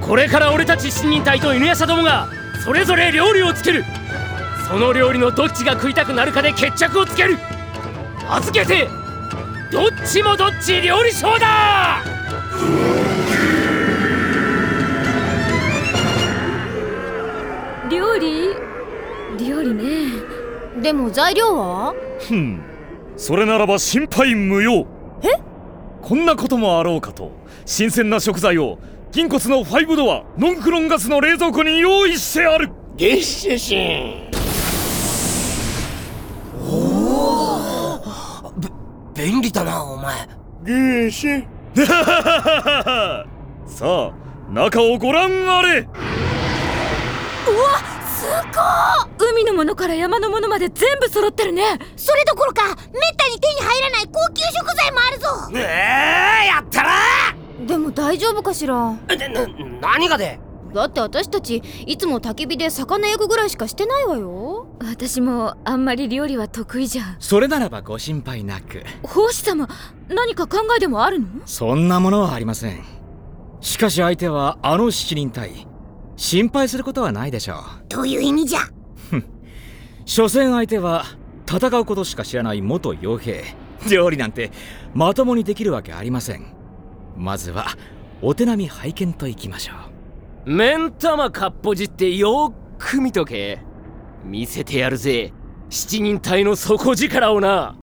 これから俺たち7人隊と犬夜叉どもがそれぞれ料理をつける。その料理のどっちが食いたくなるかで決着をつける。預けてどっちもどっち料理ショーだ。 料理ね。でも材料は？ それならば心配無用。こんなこともあろうかと新鮮な食材を銀骨の5ドアノンクロンガスの冷蔵庫に用意してある。 ゲッシュシン。便利だなお前。 ゲーシェさあ中をご覧あれ。 うわ、すごい。海のものから山のものまで全部揃ってるね。 それどころかめったに手に入らない高級食材もあるぞ。 やったな。 でも大丈夫かしら。 何がで？ だって私たちいつも焚き火で魚焼くぐらいしかしてないわよ。私もあんまり料理は得意じゃ。 それならばご心配なく。 法師様、何か考えでもあるの？ そんなものはありません。しかし相手はあの7人隊。心配することはないでしょう。 どういう意味じゃ？ 所詮相手は戦うことしか知らない元傭兵。料理なんてまともにできるわけありません。まずはお手並み拝見といきましょう。 目ん玉かっぽじってよーく見とけ。見せてやるぜ7人隊の底力をな。